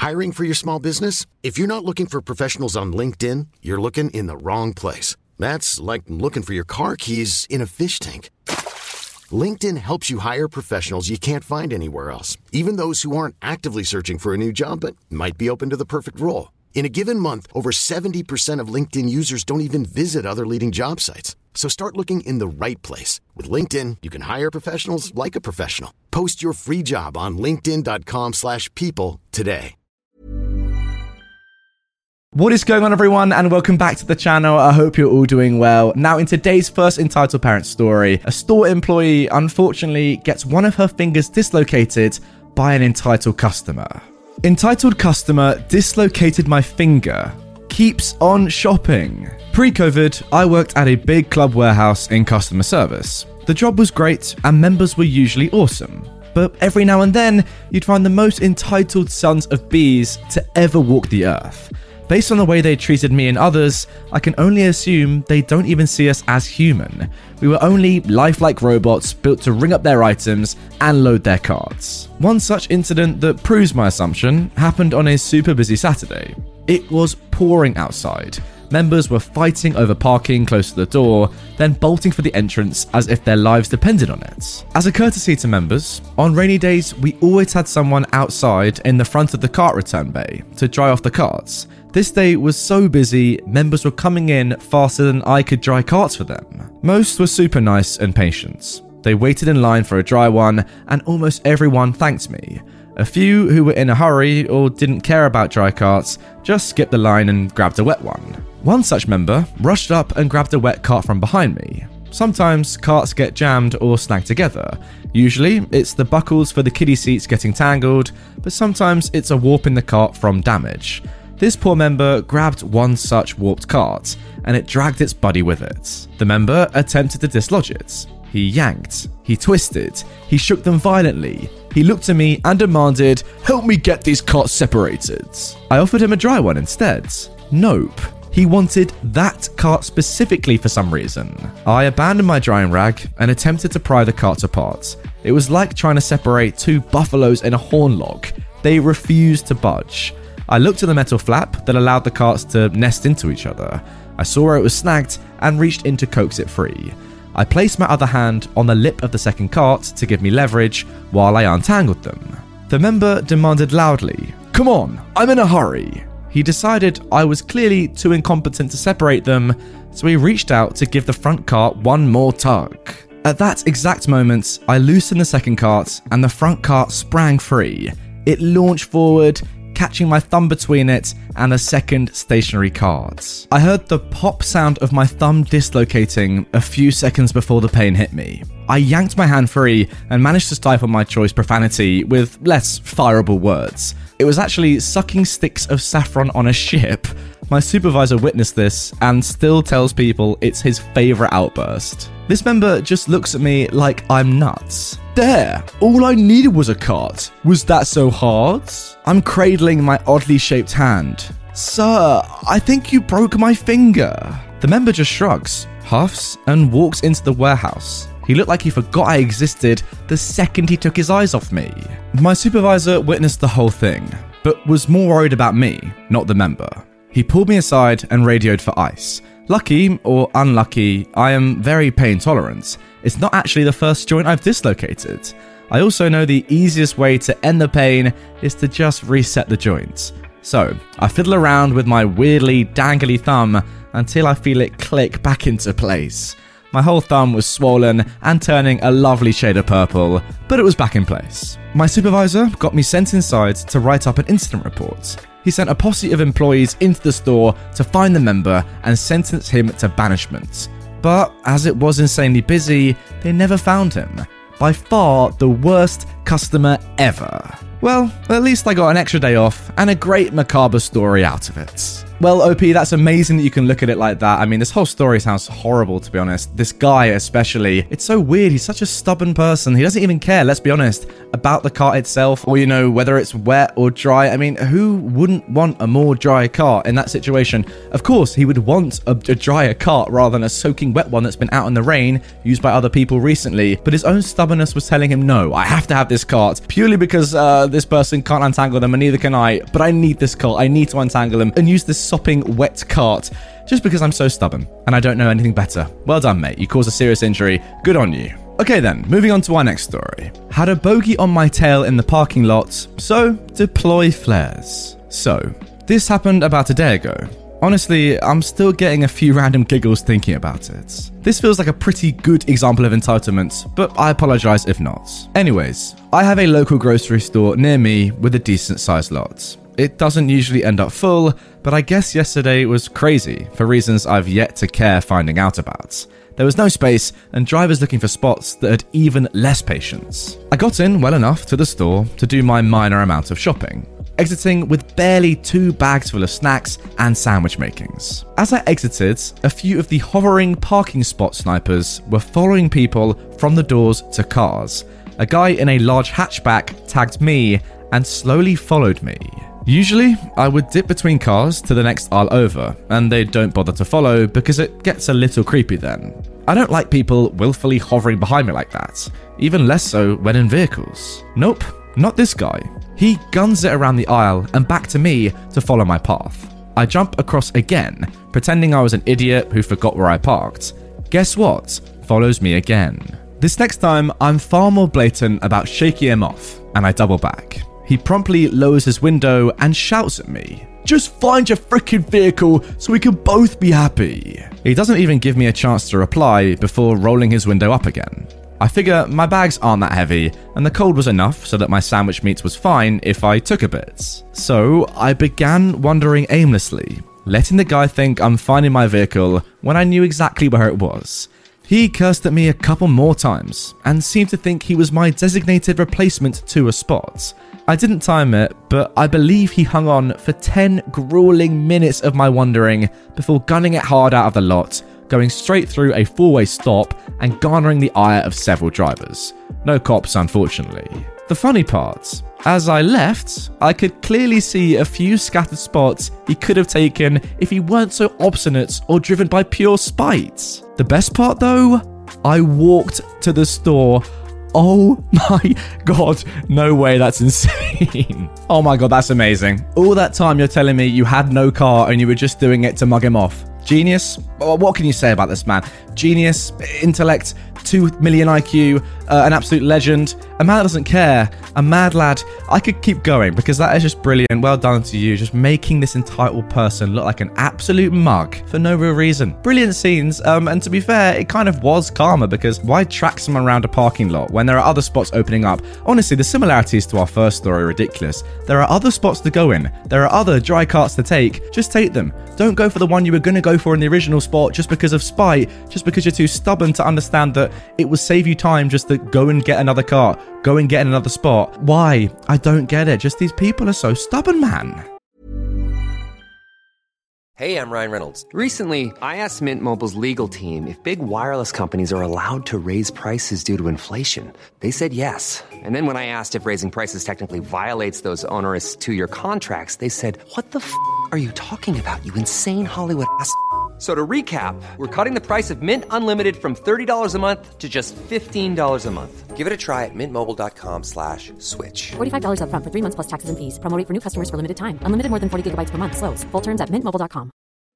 Hiring for your small business? If you're not looking for professionals on LinkedIn, you're looking in the wrong place. That's like looking for your car keys in a fish tank. LinkedIn helps you hire professionals you can't find anywhere else, even those who aren't actively searching for a new job but might be open to the perfect role. In a given month, over 70% of LinkedIn users don't even visit other leading job sites. So start looking in the right place. With LinkedIn, you can hire professionals like a professional. Post your free job on linkedin.com/people today. What is going on, everyone, and welcome back to the channel. I hope you're all doing well. Now, in today's first entitled parent story, a store employee unfortunately gets one of her fingers dislocated by an entitled customer. Entitled customer dislocated my finger. Keeps on shopping. Pre-COVID, I worked at a big club warehouse in customer service. The job was great and members were usually awesome. But every now and then, you'd find the most entitled sons of bees to ever walk the earth. Based on the way they treated me and others, I can only assume they don't even see us as human. We were only lifelike robots built to ring up their items and load their carts. One such incident that proves my assumption happened on a super busy Saturday. It was pouring outside. Members were fighting over parking close to the door, then bolting for the entrance as if their lives depended on it. As a courtesy to members, on rainy days we always had someone outside in the front of the cart return bay to dry off the carts. This day was so busy, members were coming in faster than I could dry carts for them. Most were super nice and patient. They waited in line for a dry one, and almost everyone thanked me. A few who were in a hurry or didn't care about dry carts just skipped the line and grabbed a wet one. One such member rushed up and grabbed a wet cart from behind me. Sometimes carts get jammed or snagged together. Usually it's the buckles for the kiddie seats getting tangled, but sometimes it's a warp in the cart from damage. This poor member grabbed one such warped cart, and it dragged its buddy with it. The member attempted to dislodge it. He yanked, he twisted, he shook them violently. He looked at me and demanded, "Help me get these carts separated." I offered him a dry one instead. Nope. He wanted that cart specifically for some reason. I abandoned my drying rag and attempted to pry the carts apart. It was like trying to separate two buffaloes in a horn log. They refused to budge. I looked at the metal flap that allowed the carts to nest into each other. I saw where it was snagged and reached in to coax it free. I placed my other hand on the lip of the second cart to give me leverage while I untangled them. The member demanded loudly, "Come on, I'm in a hurry." He decided I was clearly too incompetent to separate them, so he reached out to give the front cart one more tug. At that exact moment, I loosened the second cart and the front cart sprang free. It launched forward, catching my thumb between it and the second stationary cart. I heard the pop sound of my thumb dislocating a few seconds before the pain hit me. I yanked my hand free and managed to stifle my choice profanity with less fireable words. It was actually sucking sticks of saffron on a ship. My supervisor witnessed this and still tells people it's his favourite outburst. This member just looks at me like I'm nuts. There, all I needed was a cart. Was that so hard? I'm cradling my oddly shaped hand. Sir, I think you broke my finger. The member just shrugs, huffs, and walks into the warehouse. He looked like he forgot I existed the second he took his eyes off me. My supervisor witnessed the whole thing, but was more worried about me, not the member. He pulled me aside and radioed for ice. Lucky or unlucky, I am very pain tolerant. It's not actually the first joint I've dislocated. I also know the easiest way to end the pain is to just reset the joint. So, I fiddle around with my weirdly dangly thumb until I feel it click back into place. My whole thumb was swollen and turning a lovely shade of purple, but it was back in place. My supervisor got me sent inside to write up an incident report. He sent a posse of employees into the store to find the member and sentence him to banishment. But as it was insanely busy, they never found him. By far the worst customer ever. Well, at least I got an extra day off and a great macabre story out of it. Well, OP, that's amazing that you can look at it like that. I mean, this whole story sounds horrible, to be honest. This guy especially, it's so weird. He's such a stubborn person. He doesn't even care, let's be honest, about the cart itself or, whether it's wet or dry. I mean, who wouldn't want a more dry cart in that situation? Of course, he would want a drier cart rather than a soaking wet one that's been out in the rain, used by other people recently. But his own stubbornness was telling him, no, I have to have this cart purely because this person can't untangle them and neither can I, but I need this cart. I need to untangle them and use this sopping wet cart just because I'm so stubborn and I don't know anything better. Well done, mate. You caused a serious injury. Good on you. Okay then, moving on to our next story. Had a bogey on my tail in the parking lot, so deploy flares. So, this happened about a day ago. Honestly, I'm still getting a few random giggles thinking about it. This feels like a pretty good example of entitlement, but I apologize if not. Anyways, I have a local grocery store near me with a decent sized lot. It doesn't usually end up full, but I guess yesterday was crazy for reasons I've yet to care finding out about. There was no space and drivers looking for spots that had even less patience. I got in well enough to the store to do my minor amount of shopping, exiting with barely 2 bags full of snacks and sandwich makings. As I exited, a few of the hovering parking spot snipers were following people from the doors to cars. A guy in a large hatchback tagged me and slowly followed me. Usually, I would dip between cars to the next aisle over, and they don't bother to follow because it gets a little creepy then. I don't like people willfully hovering behind me like that, even less so when in vehicles. Nope, not this guy. He guns it around the aisle and back to me to follow my path. I jump across again, pretending I was an idiot who forgot where I parked. Guess what? Follows me again. This next time, I'm far more blatant about shaking him off, and I double back. He promptly lowers his window and shouts at me, "Just find your freaking vehicle so we can both be happy." He doesn't even give me a chance to reply before rolling his window up again. I figure my bags aren't that heavy, and the cold was enough so that my sandwich meat was fine if I took a bit. So I began wandering aimlessly, letting the guy think I'm finding my vehicle when I knew exactly where it was. He cursed at me a couple more times, and seemed to think he was my designated replacement to a spot. I didn't time it, but I believe he hung on for 10 grueling minutes of my wandering before gunning it hard out of the lot, going straight through a 4-way stop and garnering the ire of several drivers. No cops, unfortunately. The funny part, as I left, I could clearly see a few scattered spots he could have taken if he weren't so obstinate or driven by pure spite. The best part though, I walked to the store. Oh my god, no way, that's insane. Oh my god, that's amazing. All that time you're telling me you had no car and you were just doing it to mug him off. Genius? What can you say about this man? Genius, intellect, 2 million IQ, an absolute legend, a man that doesn't care, a mad lad. I could keep going because that is just brilliant. Well done to you, just making this entitled person look like an absolute mug for no real reason. Brilliant scenes, and to be fair, it kind of was karma because why track someone around a parking lot when there are other spots opening up? Honestly, the similarities to our first story are ridiculous. There are other spots to go in. There are other dry carts to take. Just take them. Don't go for the one you were going to go for in the original spot just because of spite, just because you're too stubborn to understand that it will save you time just to go and get another cart, go and get another spot. Why? I don't get it. Just these people are so stubborn, man. Hey, I'm Ryan Reynolds. Recently, I asked Mint Mobile's legal team if big wireless companies are allowed to raise prices due to inflation. They said yes. And then when I asked if raising prices technically violates those onerous 2-year contracts, they said, "What the f*** are you talking about, you insane Hollywood ass?" So to recap, we're cutting the price of Mint Unlimited from $30 a month to just $15 a month. Give it a try at mintmobile.com/switch. $45 up front for 3 months plus taxes and fees. Promo rate for new customers for limited time. Unlimited more than 40 gigabytes per month. Slows full terms at mintmobile.com.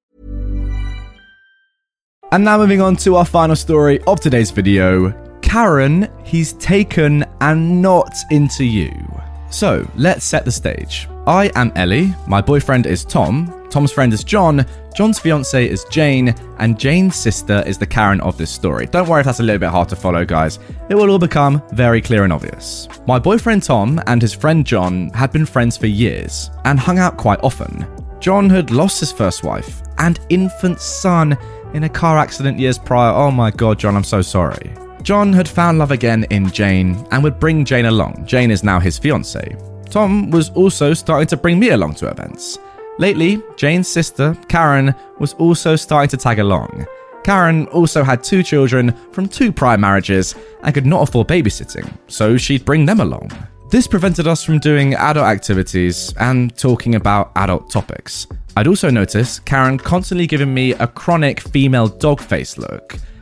And now moving on to our final story of today's video. Karen, he's taken and not into you. So let's set the stage. I am Ellie, my boyfriend is Tom, Tom's friend is John, John's fiance is Jane, and Jane's sister is the Karen of this story. Don't worry if that's a little bit hard to follow, guys. It will all become very clear and obvious. My boyfriend Tom and his friend John had been friends for years and hung out quite often. John had lost his first wife and infant son in a car accident years prior. Oh my god, John, I'm so sorry. John had found love again in Jane and would bring Jane along. Jane is now his fiance. Tom was also starting to bring me along to events. Lately, Jane's sister, Karen, was also starting to tag along. Karen also had 2 children from 2 prior marriages and could not afford babysitting, so she'd bring them along. This prevented us from doing adult activities and talking about adult topics. I'd also noticed Karen constantly giving me a chronic female dog face look.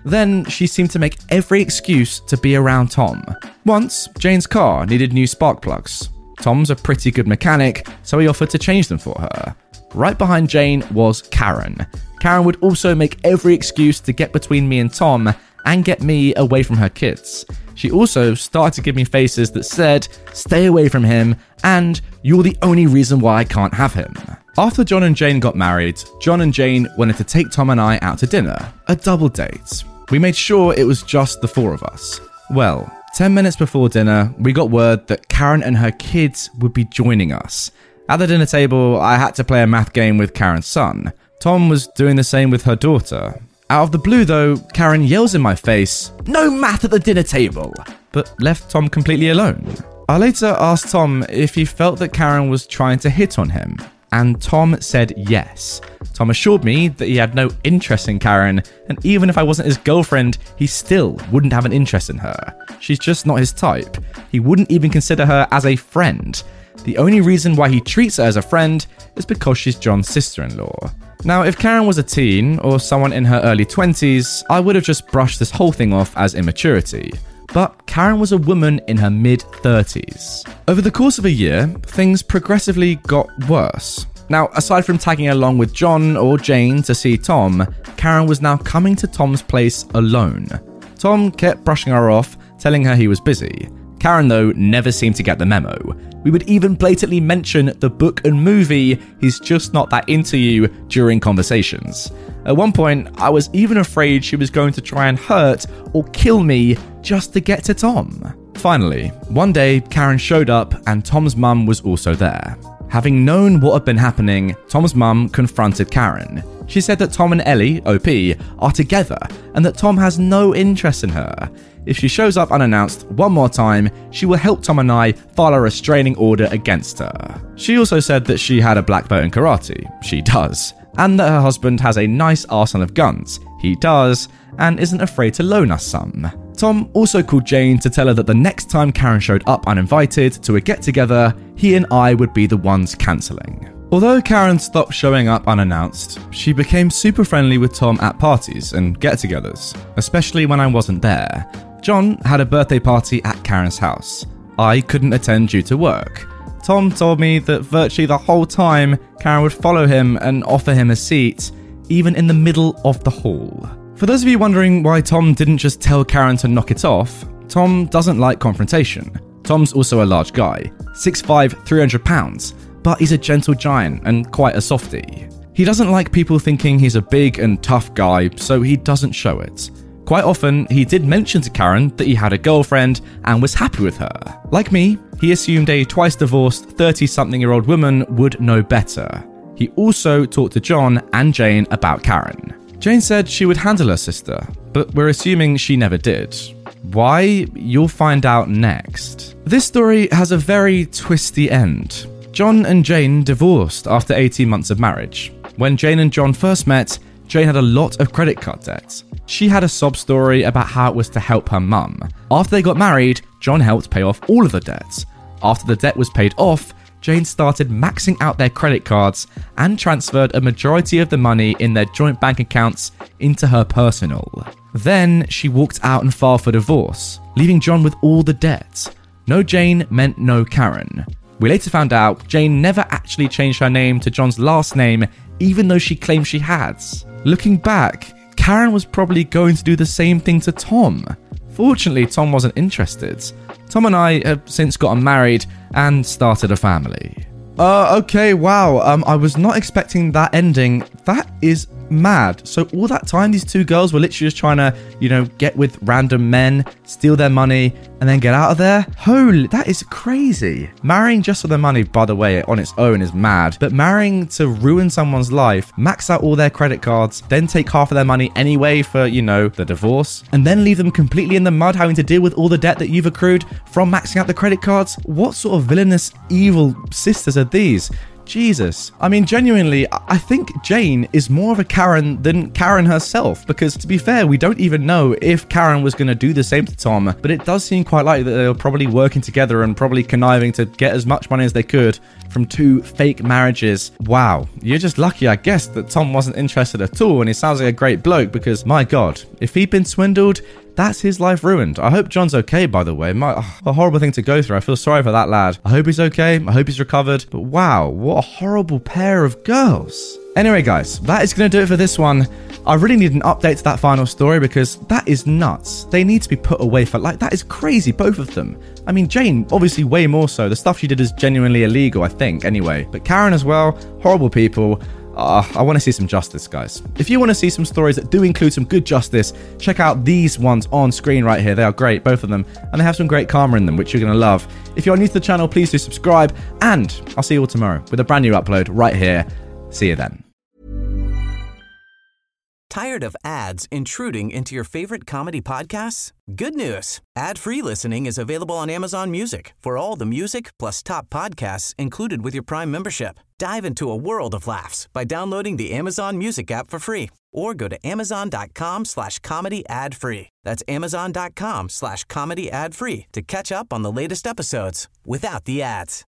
Then she seemed to make every excuse to be around Tom. Once, Jane's car needed new spark plugs. Tom's a pretty good mechanic, so he offered to change them for her. Right behind Jane was Karen. Karen would also make every excuse to get between me and Tom and get me away from her kids. She also started to give me faces that said, "Stay away from him," and "You're the only reason why I can't have him." After John and Jane got married, John and Jane wanted to take Tom and I out to dinner, a double date. We made sure it was just the four of us. Well, 10 minutes before dinner, we got word that Karen and her kids would be joining us. At the dinner table, I had to play a math game with Karen's son. Tom was doing the same with her daughter. Out of the blue though, Karen yells in my face, "No math at the dinner table!" but left Tom completely alone. I later asked Tom if he felt that Karen was trying to hit on him, and Tom said yes. Tom assured me that he had no interest in Karen, and even if I wasn't his girlfriend, he still wouldn't have an interest in her. She's just not his type. He wouldn't even consider her as a friend. The only reason why he treats her as a friend is because she's John's sister-in-law. Now, if Karen was a teen or someone in her early 20s, I would have just brushed this whole thing off as immaturity. But Karen was a woman in her mid-30s. Over the course of a year, things progressively got worse. Now, aside from tagging along with John or Jane to see Tom, Karen was now coming to Tom's place alone. Tom kept brushing her off, telling her he was busy. Karen, though, never seemed to get the memo. We would even blatantly mention the book and movie "He's Just Not That Into You" during conversations. At one point, I was even afraid she was going to try and hurt or kill me just to get to Tom. Finally, one day, Karen showed up and Tom's mum was also there. Having known what had been happening, Tom's mum confronted Karen. She said that Tom and Ellie, OP, are together and that Tom has no interest in her. If she shows up unannounced one more time, she will help Tom and I file a restraining order against her. She also said that she had a black belt in karate. She does. And that her husband has a nice arsenal of guns. He does, and isn't afraid to loan us some. Tom also called Jane to tell her that the next time Karen showed up uninvited to a get-together, he and I would be the ones cancelling. Although Karen stopped showing up unannounced, she became super friendly with Tom at parties and get-togethers, especially when I wasn't there. John had a birthday party at Karen's house. I couldn't attend due to work. Tom told me that virtually the whole time, Karen would follow him and offer him a seat, even in the middle of the hall. For those of you wondering why Tom didn't just tell Karen to knock it off, Tom doesn't like confrontation. Tom's also a large guy, 6'5", 300 pounds, but he's a gentle giant and quite a softie. He doesn't like people thinking he's a big and tough guy, so he doesn't show it. Quite often, he did mention to Karen that he had a girlfriend and was happy with her. Like me, he assumed a twice-divorced 30-something-year-old woman would know better. He also talked to John and Jane about Karen. Jane said she would handle her sister, but we're assuming she never did. Why? You'll find out next. This story has a very twisty end. John and Jane divorced after 18 months of marriage. When Jane and John first met, Jane had a lot of credit card debt. She had a sob story about how it was to help her mum. After they got married, John helped pay off all of the debts. After the debt was paid off, Jane started maxing out their credit cards and transferred a majority of the money in their joint bank accounts into her personal. Then she walked out and filed for divorce, leaving John with all the debts. No Jane meant no Karen. We later found out Jane never actually changed her name to John's last name, even though she claimed she had. Looking back, Karen was probably going to do the same thing to Tom. Fortunately, Tom wasn't interested. Tom and I have since gotten married and started a family. Okay, wow. I was not expecting that ending. That is mad. So all that time, these two girls were literally just trying to, get with random men, steal their money, and then get out of there? Holy, that is crazy. Marrying just for the money, by the way, on its own is mad. But marrying to ruin someone's life, max out all their credit cards, then take half of their money anyway for, the divorce, and then leave them completely in the mud having to deal with all the debt that you've accrued from maxing out the credit cards? What sort of villainous, evil sisters are these? Jesus. I mean, genuinely, I think Jane is more of a Karen than Karen herself, because to be fair, we don't even know if Karen was going to do the same to Tom, but it does seem quite likely that they were probably working together and probably conniving to get as much money as they could from 2 fake marriages. Wow, you're just lucky, I guess, that Tom wasn't interested at all, and he sounds like a great bloke, because my God, if he'd been swindled, that's his life ruined. I hope John's okay, by the way. A horrible thing to go through. I feel sorry for that lad. I hope he's okay. I hope he's recovered. But wow, what a horrible pair of girls. Anyway, guys, that is going to do it for this one. I really need an update to that final story because that is nuts. They need to be put away for, like, that is crazy, both of them. I mean, Jane, obviously way more so. The stuff she did is genuinely illegal, I think, anyway. But Karen as well, horrible people. I want to see some justice, guys. If you want to see some stories that do include some good justice, check out these ones on screen right here. They are great, both of them, and they have some great karma in them, which you're going to love. If you're new to the channel, please do subscribe, and I'll see you all tomorrow with a brand new upload right here. See you then. Tired of ads intruding into your favorite comedy podcasts? Good news. Ad-free listening is available on Amazon Music for all the music plus top podcasts included with your Prime membership. Dive into a world of laughs by downloading the Amazon Music app for free or go to amazon.com/comedy ad-free. That's amazon.com/comedy ad-free to catch up on the latest episodes without the ads.